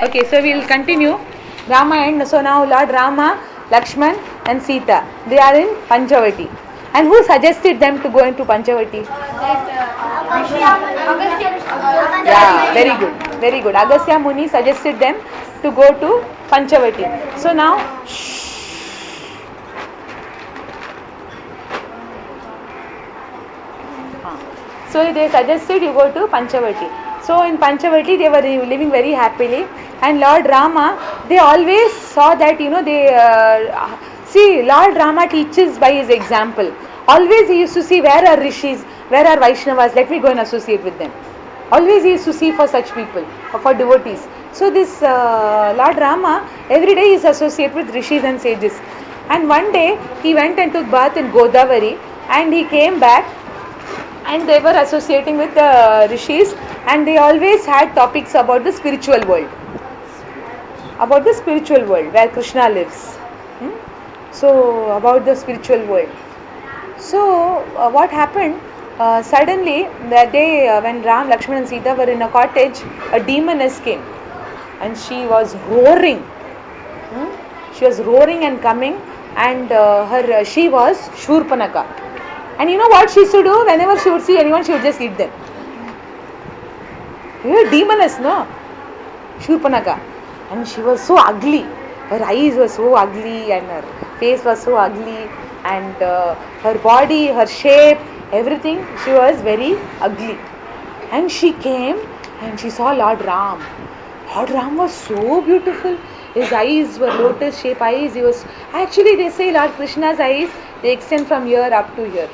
Okay, so we will continue Rama and so now Lord Rama, Lakshman and Sita, they are in Panchavati. And who suggested them to go into Panchavati? Yeah, very good, very good. Agastya Muni suggested them to go to Panchavati. So now, so they suggested you go to Panchavati. So in Panchavati they were living very happily, and Lord Rama, they always saw that see, Lord Rama teaches by his example. Always he used to see where are rishis, where are Vaishnavas, let me go and associate with them. Always he used to see for such people, for devotees. So this Lord Rama, every day he is associated with rishis and sages. And one day he went and took bath in Godavari, and he came back and they were associating with the rishis, and they always had topics about the spiritual world. About the spiritual world where Krishna lives. So about the spiritual world. So what happened? Suddenly that day when Ram, Lakshman and Sita were in a cottage, a demoness came and she was roaring. She was roaring and coming, and she was Shurpanaka. And you know what she used to do? Whenever she would see anyone, she would just eat them. You know, demoness, no? Shurpanaka. And she was so ugly. Her eyes were so ugly and her face was so ugly, and her body, her shape, everything, she was very ugly. And she came and she saw Lord Ram. Lord Ram was so beautiful. His eyes were lotus shape eyes. He was actually, they say Lord Krishna's eyes, they extend from here up to here.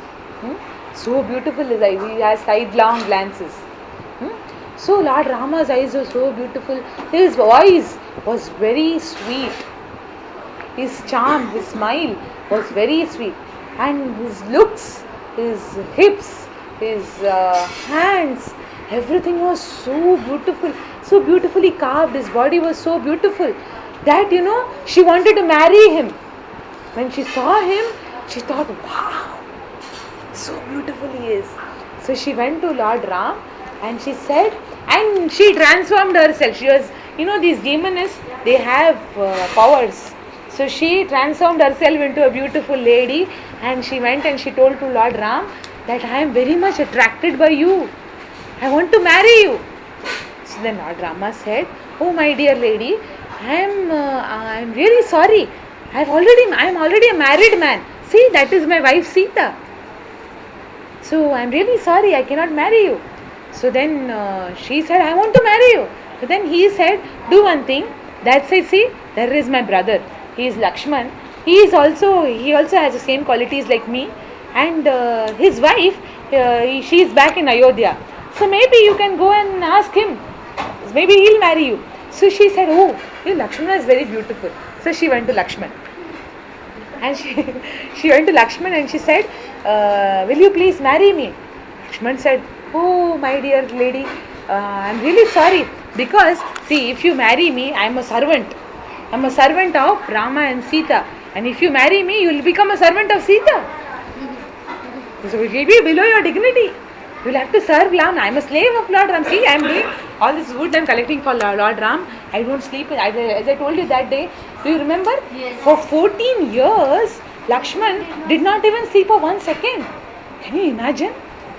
So beautiful his eyes. He has sidelong glances. So Lord Rama's eyes were so beautiful. His voice was very sweet. His charm, his smile was very sweet. And his looks, his hips, his hands, everything was so beautiful. So beautifully carved. His body was so beautiful that, she wanted to marry him. When she saw him, she thought, wow, so beautiful he is. So she went to Lord Ram and she said, and she transformed herself. She was, these demonists, they have powers. So she transformed herself into a beautiful lady, and she went and she told to Lord Ram that I am very much attracted by you. I want to marry you. So then Lord Rama said, oh my dear lady, I am really sorry. I am already a married man. See, that is my wife Sita. So I am really sorry, I cannot marry you. So then she said, I want to marry you. So then he said, do one thing. That says, see, there is my brother. He is Lakshman. He also has the same qualities like me. And his wife, she is back in Ayodhya. So maybe you can go and ask him. Maybe he'll marry you. So she said, oh, Lakshmana is very beautiful. So she went to Lakshman. And she went to Lakshman and she said, will you please marry me? Lakshman said, oh my dear lady, I'm really sorry. Because, see, if you marry me, I'm a servant. I'm a servant of Rama and Sita. And if you marry me, you will become a servant of Sita. So it will be below your dignity. You will have to serve Ram. I'm a slave of Lord Ram. See, I'm doing all this wood I'm collecting for Lord Ram. I don't sleep. As I told you that day, do you remember? Yes. For 14 years, Lakshman did not even sleep for 1 second. Can you imagine?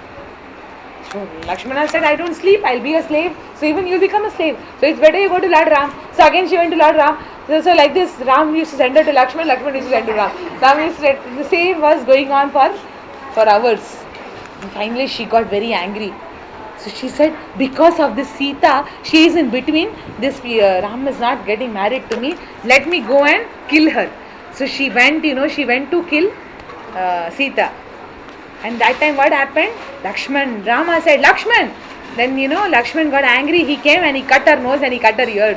So Lakshmana said, I don't sleep, I'll be a slave. So even you'll become a slave. So it's better you go to Lord Ram. So again she went to Lord Ram. So like this, Ram used to send her to Lakshman, Lakshman used to send to Ram. Ram used to, the same was going on for hours. And finally she got very angry. So she said, because of this Sita, she is in between. This Ram is not getting married to me. Let me go and kill her. So she went to kill Sita. And that time what happened? Rama said, Lakshman. Then Lakshman got angry. He came and he cut her nose and he cut her ears.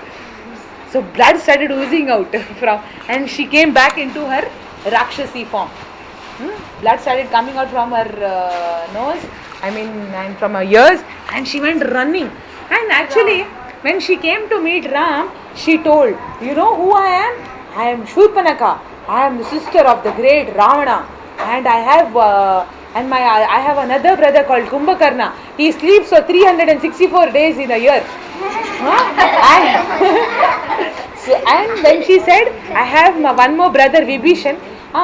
So blood started oozing out and she came back into her Rakshasi form. Blood started coming out from her nose, and from her ears, and she went running. And actually, when she came to meet Ram, she told, you know who I am? I am Shurpanaka. I am the sister of the great Ravana. And I have another brother called Kumbhakarna. He sleeps for 364 days in a year. And then she said, I have one more brother, Vibhishan.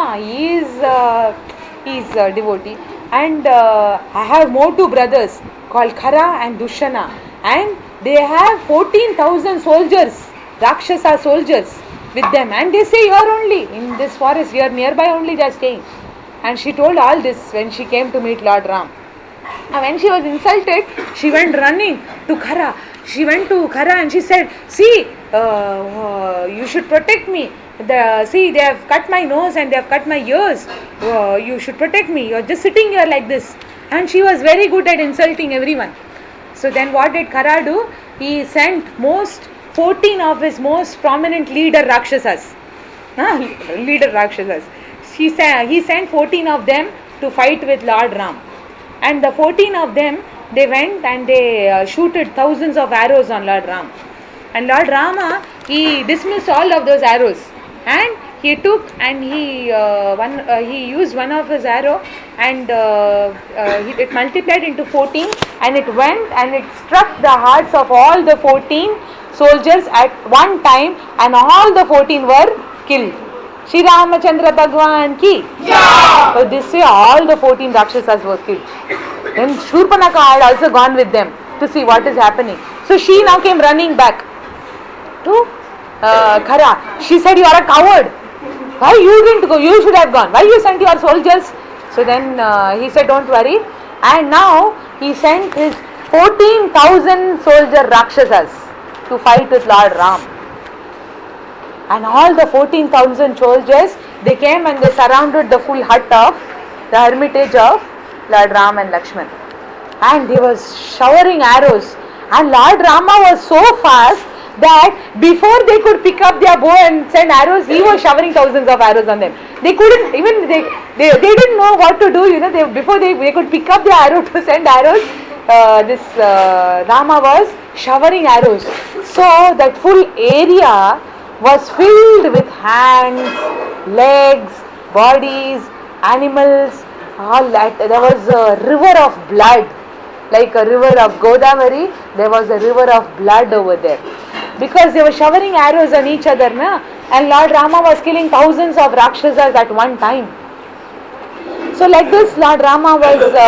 He is a devotee. And I have more two brothers called Khara and Dushana. And they have 14,000 soldiers, Rakshasa soldiers with them. And they say, you are only in this forest, you are nearby only, they are staying. And she told all this when she came to meet Lord Ram. And when she was insulted, she went running to Khara. She went to Khara and she said, see, you should protect me. See, they have cut my nose and they have cut my ears. You should protect me. You are just sitting here like this. And she was very good at insulting everyone. So then what did Khara do? He sent 14 of his most prominent leader Rakshasas. He sent 14 of them to fight with Lord Ram. And the 14 of them, they went and they shooted thousands of arrows on Lord Ram. And Lord Rama, he dismissed all of those arrows. And he took and he used one of his arrow and it multiplied into 14 and it went and it struck the hearts of all the 14 soldiers at one time and all the 14 were killed. Shri Ramachandra Bhagwan ki. Yeah. So this way all the 14 Rakshasas were killed. Then Shurpanaka had also gone with them to see what is happening. So she now came running back to Khara. She said, you are a coward. Why you didn't go? You should have gone. Why you sent your soldiers? So then he said, don't worry. And now he sent his 14,000 soldier Rakshasas to fight with Lord Ram. And all the 14,000 soldiers, they came and they surrounded the full hut of the hermitage of Lord Ram and Lakshman. And he was showering arrows. And Lord Rama was so fast that before they could pick up their bow and send arrows, he was showering thousands of arrows on them. They couldn't even, they didn't know what to do, before they could pick up the arrow to send arrows, Rama was showering arrows. So that full area was filled with hands, legs, bodies, animals, all that. There was a river of blood, like a river of Godavari. There was a river of blood over there, because they were showering arrows on each other, and Lord Rama was killing thousands of Rakshasas at one time. So like this, Lord Rama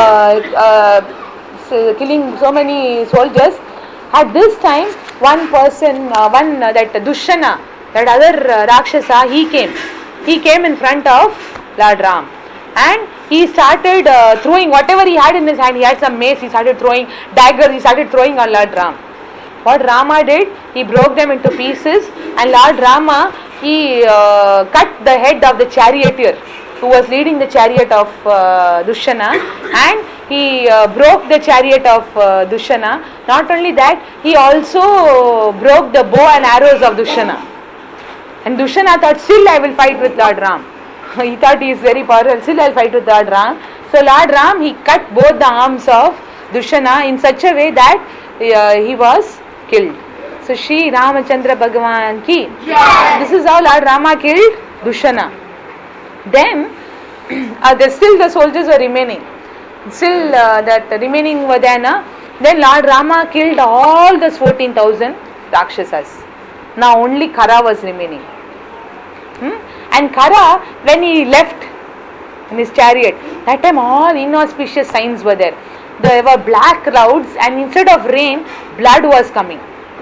was killing so many soldiers. At this time, one person, that Dushana, that other Rakshasa, he came in front of Lord Ram, and he started throwing whatever he had in his hand. He had some mace, he started throwing daggers, he started throwing on Lord Ram. What Rama did, he broke them into pieces, and Lord Rama, he cut the head of the charioteer who was leading the chariot of Dushana, and he broke the chariot of Dushana. Not only that, he also broke the bow and arrows of Dushana. And Dushana thought, still I will fight with Lord Ram. He thought he is very powerful, still I will fight with Lord Ram. So Lord Ram, he cut both the arms of Dushana in such a way that he was killed. So Shri Ramachandra Bhagwan ki. Yeah. This is how Lord Rama killed Dushana. Then still the soldiers were remaining. Still that remaining were there. Then Lord Rama killed all the 14,000 Rakshasas. Now only Khara was remaining. And Khara, when he left in his chariot, that time all inauspicious signs were there. There were black clouds, and instead of rain, blood was coming.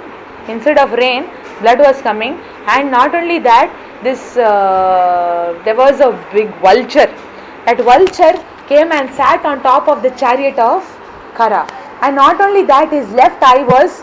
And not only that, there was a big vulture. That vulture came and sat on top of the chariot of Khara. And not only that, his left eye was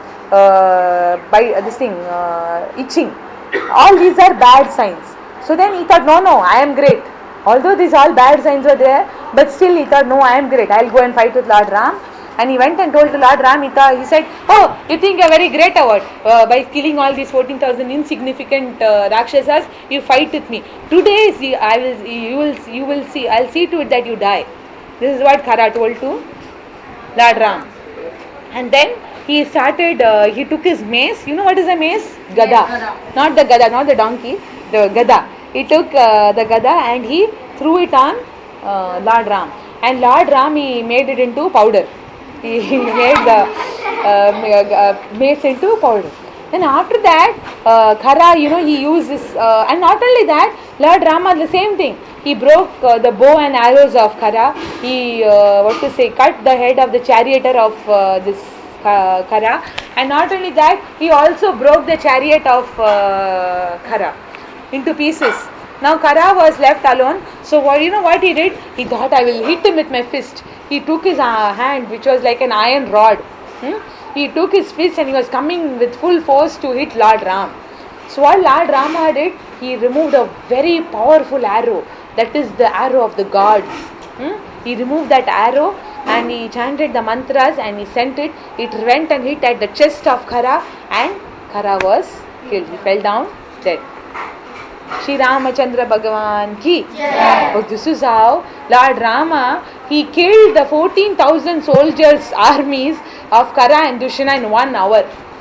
itching. All these are bad signs. So then he thought, no, I am great. Although these all bad signs were there, but still he thought, no, I am great. I will go and fight with Lord Ram. And he went and told to Lord Ram, he said, oh, you think you are very great about by killing all these 14,000 insignificant Rakshasas, you fight with me. Today, you will see, I will see to it that you die. This is what Khara told to Lord Ram. And then he started, he took his mace. You know what is a mace? Gada. Not the Gada, not the donkey, the Gada. He took the Gada and he threw it on Lord Ram. And Lord Ram, he made it into powder. He made the mace into powder. Then after that, Khara, he used this, and not only that, Lord Rama, the same thing. He broke the bow and arrows of Khara. He, cut the head of the charioteer of this Khara. And not only that, he also broke the chariot of Khara into pieces. Now Khara was left alone. So what he did? He thought, I will hit him with my fist. He took his hand, which was like an iron rod. He took his fist and he was coming with full force to hit Lord Ram. So what Lord Rama did, he removed a very powerful arrow. That is the arrow of the gods. He removed that arrow and he chanted the mantras and he sent it. It went and hit at the chest of Khara, and Khara was killed. He fell down dead. Shri Ramachandra Bhagavan ki. But this is how Lord Rama, he killed the 14,000 soldiers armies of Khara and Dushana in 1 hour.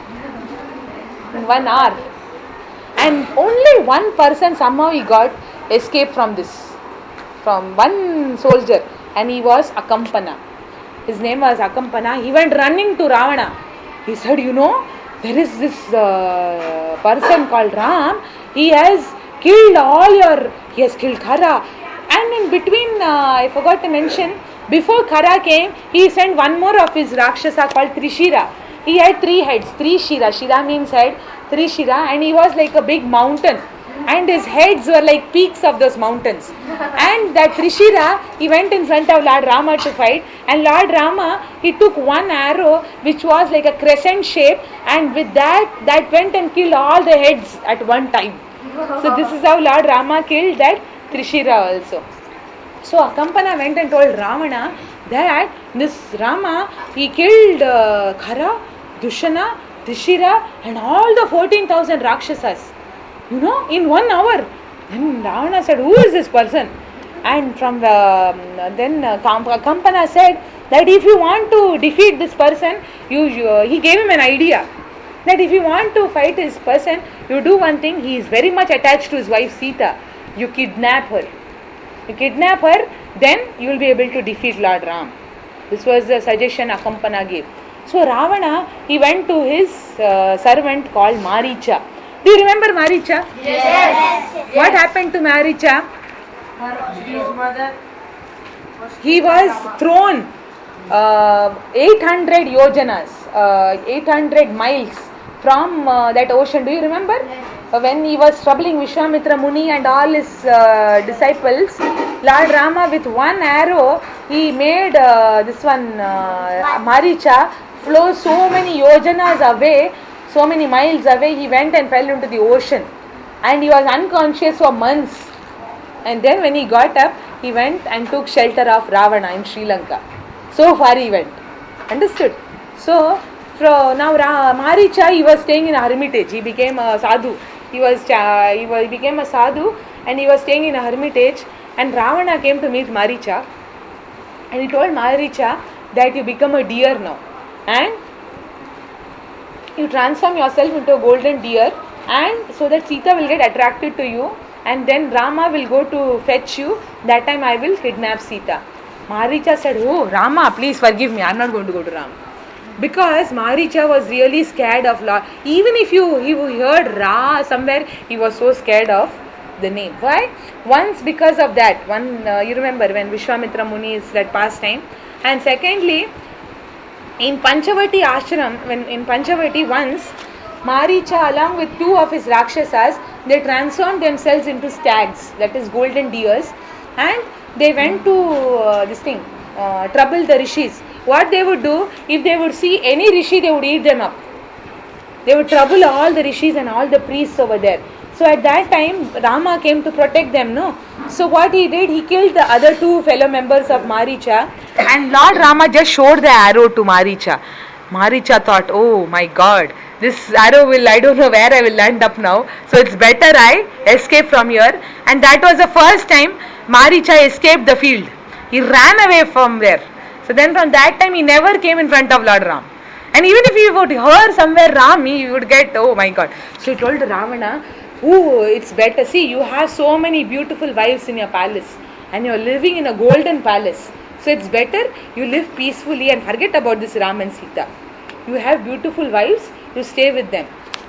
In 1 hour. And only one person somehow he got escape from this. From one soldier. And he was Akampana. His name was Akampana. He went running to Ravana. He said, there is this person called Ram. He has killed he has killed Khara. And in between, I forgot to mention, before Khara came, he sent one more of his Rakshasa called Trishira. He had 3 heads, 3 Shira. Shira means head, 3 Shira, and he was like a big mountain. And his heads were like peaks of those mountains. And that Trishira, he went in front of Lord Rama to fight. And Lord Rama, he took one arrow which was like a crescent shape. And with that went and killed all the heads at one time. So this is how Lord Rama killed that Trishira also. So Akampana went and told Ravana that this Rama, he killed Khara, Dushana, Trishira and all the 14,000 Rakshasas. In 1 hour. Then Ravana said, who is this person? And from then Akampana said that if you want to defeat this person, he gave him an idea. That if you want to fight this person, you do one thing. He is very much attached to his wife Sita. You kidnap her. Then you will be able to defeat Lord Ram. This was the suggestion Akampana gave. So Ravana, he went to his servant called Maricha. Do you remember Maricha? Yes. What happened to Maricha? His mother. He was thrown 800 yojanas, 800 miles from that ocean. Do you remember? Yes. When he was troubling Vishwamitra Muni and all his disciples, Lord Rama with one arrow, he made this one Maricha flow so many yojanas away, so many miles away. He went and fell into the ocean and he was unconscious for months. And then when he got up, he went and took shelter of Ravana in Sri Lanka. So far he went. Understood? So now Maricha, he was staying in a hermitage. He became a sadhu. He became a sadhu and he was staying in a hermitage. And Ravana came to meet Maricha. And he told Maricha that you become a deer now. And you transform yourself into a golden deer. And so that Sita will get attracted to you. And then Rama will go to fetch you. That time I will kidnap Sita. Maricha said, oh Rama, please forgive me. I am not going to go to Rama. Because Maricha was really scared of Lord. Even if he heard Ra somewhere, he was so scared of the name. Why? Once because of that. You remember when Vishwamitra Muni is that pastime. And secondly, in Panchavati ashram, when in Panchavati once, Maricha along with 2 of his Rakshasas, they transformed themselves into stags, that is golden deers, and they went to trouble the rishis. What they would do, if they would see any rishi, they would eat them up. They would trouble all the rishis and all the priests over there. So at that time, Rama came to protect them, no? So what he did, he killed the other 2 fellow members of Maricha, and Lord Rama just showed the arrow to Maricha. Maricha thought, oh my God, this arrow I don't know where I will land up now. So it's better I escape from here. And that was the first time Maricha escaped the field. He ran away from there. So then from that time he never came in front of Lord Ram. And even if he would hear somewhere Ram, he would get, oh my God. So he told Ravana, oh, it's better. See, you have so many beautiful wives in your palace. And you are living in a golden palace. So it's better you live peacefully and forget about this Ram and Sita. You have beautiful wives, you stay with them.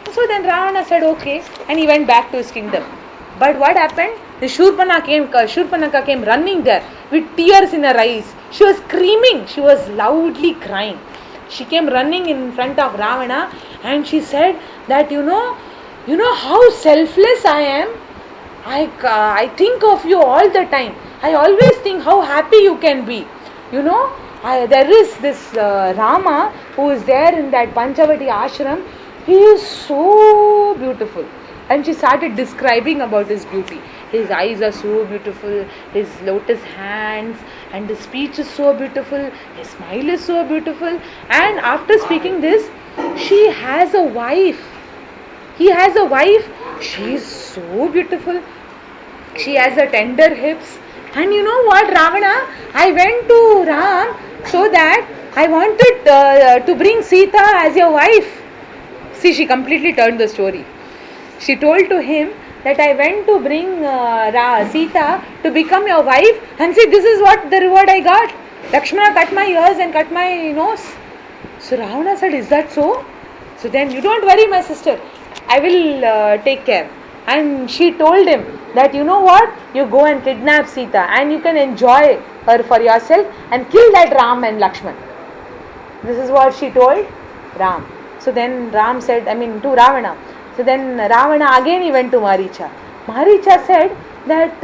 So then Ravana said okay, and he went back to his kingdom. But what happened? The Shurpanaka came running there with tears in her eyes. She was screaming. She was loudly crying. She came running in front of Ravana and she said that you know how selfless I am. I think of you all the time. I always think how happy you can be. There is this Rama who is there in that Panchavati ashram. He is so beautiful. And she started describing about his beauty. His eyes are so beautiful, his lotus hands, and his speech is so beautiful, his smile is so beautiful. And after speaking this, she has a wife. He has a wife. She is so beautiful. She has a tender hips. And you know what, Ravana? I went to Ram so that I wanted to bring Sita as your wife. See, she completely turned the story. She told to him that I went to bring Sita to become your wife, and see, this is what the reward I got. Lakshmana cut my ears and cut my nose. So Ravana said, is that so? So then, you don't worry, my sister, I will take care. And she told him that you know what, you go and kidnap Sita and you can enjoy her for yourself and kill that Ram and Lakshman. This is what she told Ram. So then Ram said, to Ravana. So then Ravana again he went to Maricha. Maricha said that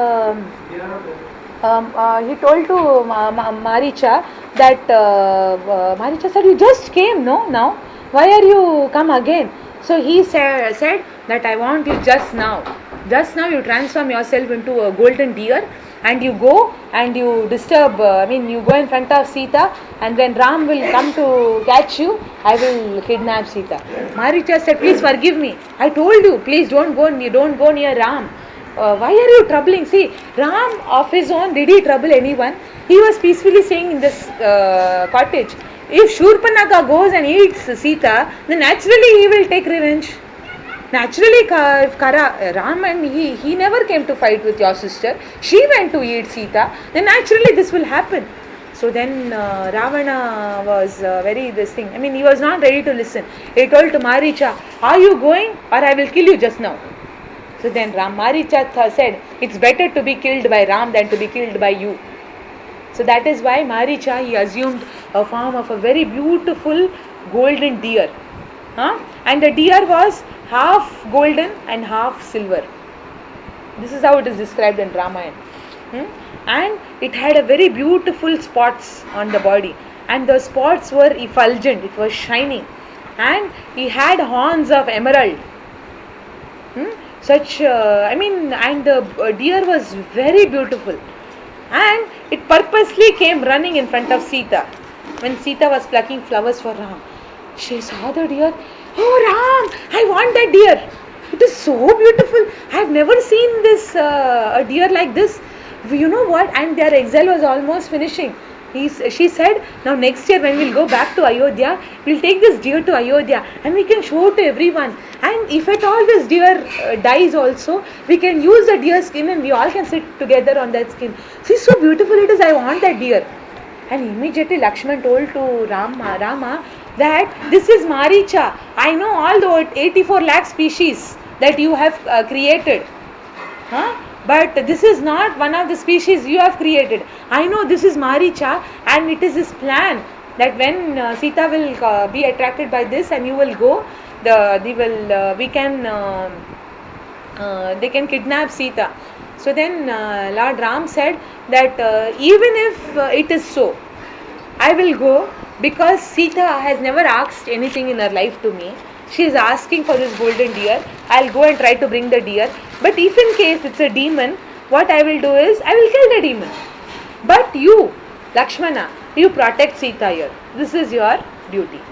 he told to Maricha that Maricha said, you just came, no? Now why are you come again? So he said that I want you just now you transform yourself into a golden deer and you go and you disturb, you go in front of Sita, and when Ram will come to catch you, I will kidnap Sita. Maricha said, please forgive me. I told you, please don't go near Ram. Why are you troubling? See, Ram of his own, did he trouble anyone? He was peacefully staying in this cottage. If Shurpanaka goes and eats Sita, then naturally he will take revenge. Naturally, Ram and he never came to fight with your sister. She went to eat Sita. Then naturally this will happen. So then Ravana was he was not ready to listen. He told to Maricha, are you going or I will kill you just now? So then Maricha said, it's better to be killed by Ram than to be killed by you. So that is why Maricha, he assumed a form of a very beautiful golden deer. And the deer was half golden and half silver. This is how it is described in Ramayana. And it had a very beautiful spots on the body, and the spots were effulgent, it was shining, and he had horns of emerald. And the deer was very beautiful, and it purposely came running in front of Sita when Sita was plucking flowers for Ram. She saw the deer. Oh Ram, I want that deer. It is so beautiful. I have never seen this a deer like this. You know what? And their exile was almost finishing. She said, now next year when we'll go back to Ayodhya, we'll take this deer to Ayodhya and we can show to everyone. And if at all this deer dies also, we can use the deer skin and we all can sit together on that skin. See, so beautiful it is. I want that deer. And immediately Lakshman told to Rama that this is Maricha. I know all the 84 lakh species that you have created. But this is not one of the species you have created. I know this is Maricha, and it is his plan that when Sita will be attracted by this and you will go, they can kidnap Sita. So then Lord Ram said that even if it is so, I will go, because Sita has never asked anything in her life to me. She is asking for this golden deer. I'll go and try to bring the deer. But if in case it's a demon, what I will do is, I will kill the demon. But you, Lakshmana, you protect Sita here. This is your duty.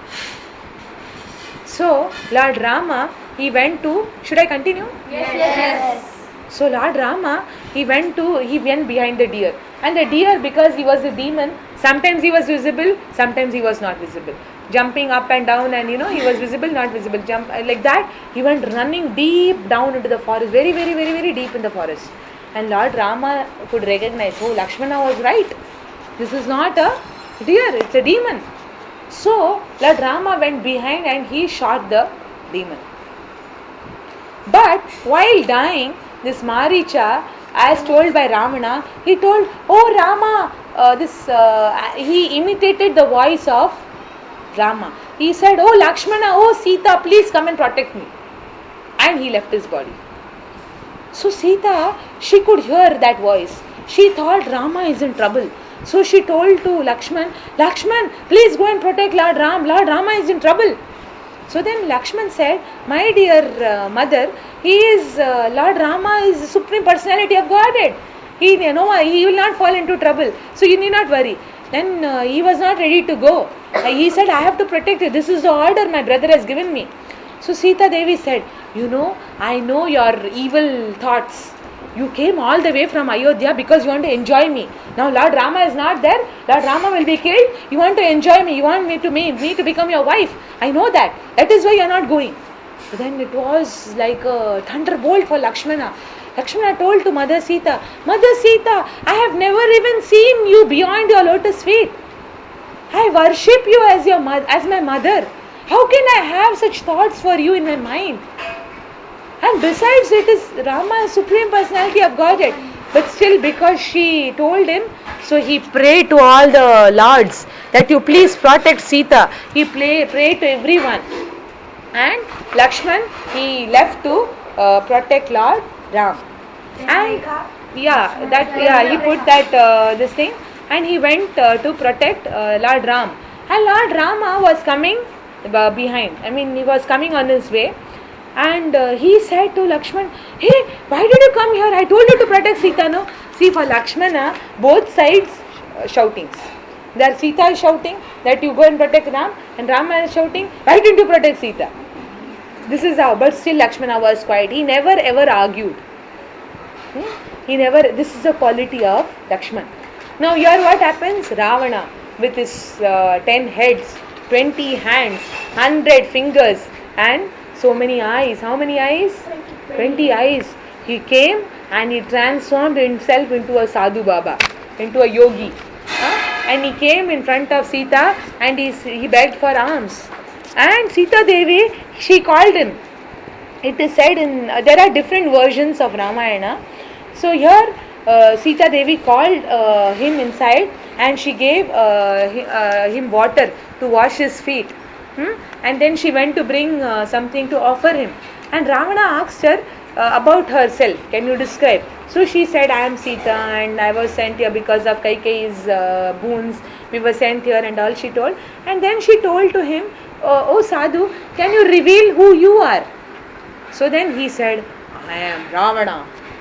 So, Lord Rama, he went to, should I continue? Yes. So Lord Rama, he went behind the deer. And the deer, because he was a demon, sometimes he was visible, sometimes he was not visible. Jumping up and down, and he was visible, not visible. Jump like that. He went running deep down into the forest, very, very, very, very deep in the forest. And Lord Rama could recognize, oh, Lakshmana was right. This is not a deer, it's a demon. So Lord Rama went behind and he shot the demon. But while dying, this Maricha, as told by Ravana, he told, "Oh Rama," he imitated the voice of Rama. He said, "Oh Lakshmana, oh Sita, please come and protect me." And he left his body. So Sita, she could hear that voice. She thought Rama is in trouble. So she told to Lakshman, "Lakshman, please go and protect Lord Ram. Lord Rama is in trouble." So then Lakshman said, "My dear mother, Lord Rama is the supreme personality of Godhead. He will not fall into trouble. So you need not worry." Then he was not ready to go. He said, "I have to protect you. This is the order my brother has given me." So Sita Devi said, "I know your evil thoughts. You came all the way from Ayodhya because you want to enjoy me. Now Lord Rama is not there. Lord Rama will be killed. You want to enjoy me. You want me to become your wife. I know that. That is why you are not going." But then it was like a thunderbolt for Lakshmana. Lakshmana told to Mother Sita, "Mother Sita, I have never even seen you beyond your lotus feet. I worship you as my mother. How can I have such thoughts for you in my mind? And besides, it is Rama, supreme personality of Godhead." But still, because she told him, so he prayed to all the lords that you please protect Sita. He prayed to everyone. And Lakshman, he left to protect Lord Ram. And he put that this thing, and he went to protect Lord Ram. And Lord Rama was coming behind. He was coming on his way. And he said to Lakshman, "Hey, why did you come here? I told you to protect Sita, no?" See, for Lakshmana, both sides shoutings. There Sita is shouting that you go and protect Ram, and Rama is shouting, "Why didn't you protect Sita?" This is how, but still Lakshmana was quiet. He never ever argued. This is a quality of Lakshman. Now here what happens? Ravana with his 10 heads, 20 hands, 100 fingers and so many eyes. How many eyes? 20 eyes. He came and he transformed himself into a sadhu baba, into a yogi. And he came in front of Sita and he begged for alms. And Sita Devi, she called him. It is said there are different versions of Ramayana. So here Sita Devi called him inside and she gave him water to wash his feet. And then she went to bring something to offer him. And Ravana asked her about herself. "Can you describe?" So she said, "I am Sita and I was sent here because of Kaikeyi's boons. We were sent here," and all she told. And then she told to him, "Oh Sadhu, can you reveal who you are?" So then he said, "I am Ravana."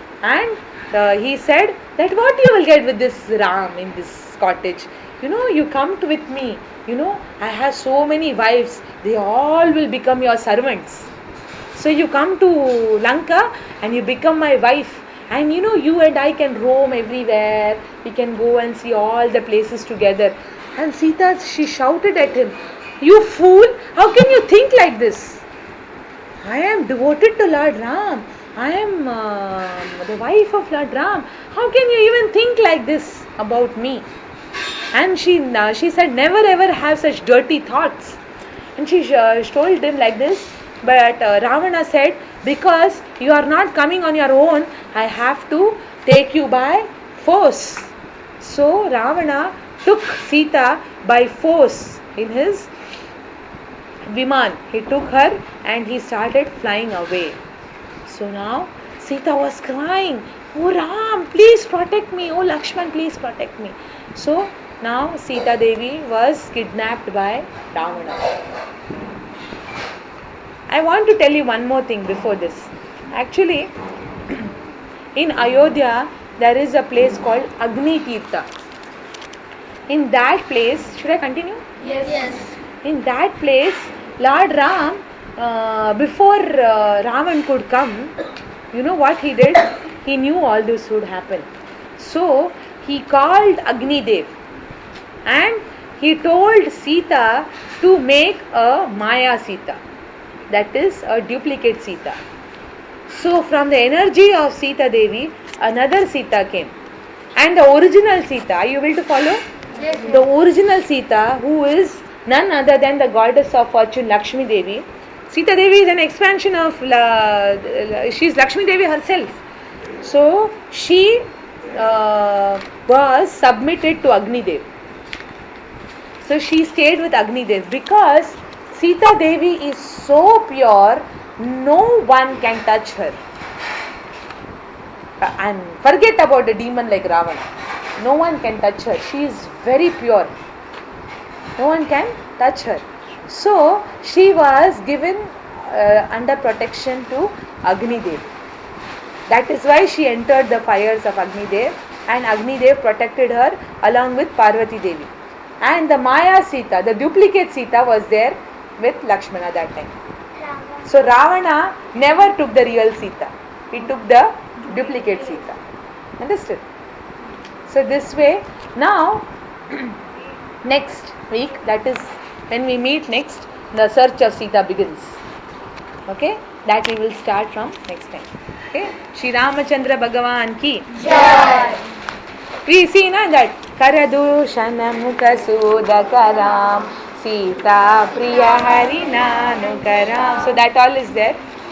And he said that what you will get with this Ram in this cottage. You come with me. I have so many wives. They all will become your servants. So you come to Lanka and you become my wife. And you and I can roam everywhere. We can go and see all the places together. And Sita, she shouted at him, "You fool! How can you think like this? I am devoted to Lord Ram. I am the wife of Lord Ram. How can you even think like this about me?" And she said, "Never ever have such dirty thoughts." And she told him like this. But Ravana said, "Because you are not coming on your own, I have to take you by force." So Ravana took Sita by force in his Viman. He took her and he started flying away. So now Sita was crying, "Oh Ram, please protect me. Oh Lakshman, please protect me." So now Sita Devi was kidnapped by Ravana. I want to tell you one more thing before this. Actually, in Ayodhya, there is a place called Agni Tirtha. In that place, should I continue? Yes. In that place, Lord Ram, before Ravan could come, you know what he did? He knew all this would happen. So, he called Agni Dev and he told Sita to make a Maya Sita. That is a duplicate Sita. So from the energy of Sita Devi, another Sita came. And the original Sita, are you able to follow? Yes. The original Sita, who is none other than the goddess of fortune Lakshmi Devi, Sita Devi is an expansion of, she is Lakshmi Devi herself. So she was submitted to Agni Dev. So she stayed with Agni Dev because Sita Devi is so pure, no one can touch her. And forget about a demon like Ravana. No one can touch her. She is very pure. No one can touch her. So she was given under protection to Agni Dev. That is why she entered the fires of Agni Dev, and Agni Dev protected her along with Parvati Devi. And the Maya Sita, the duplicate Sita, was there with Lakshmana that time. So Ravana never took the real Sita. He took the duplicate Sita. Understood? So this way, now next week, that is when we meet next, the search of Sita begins. Okay? That we will start from next time. Okay? Shri Ramachandra Bhagavan ki Jai. We see na that Karadushana Mukha Sudakaram Sita Priya Harinanukaram. So that all is there.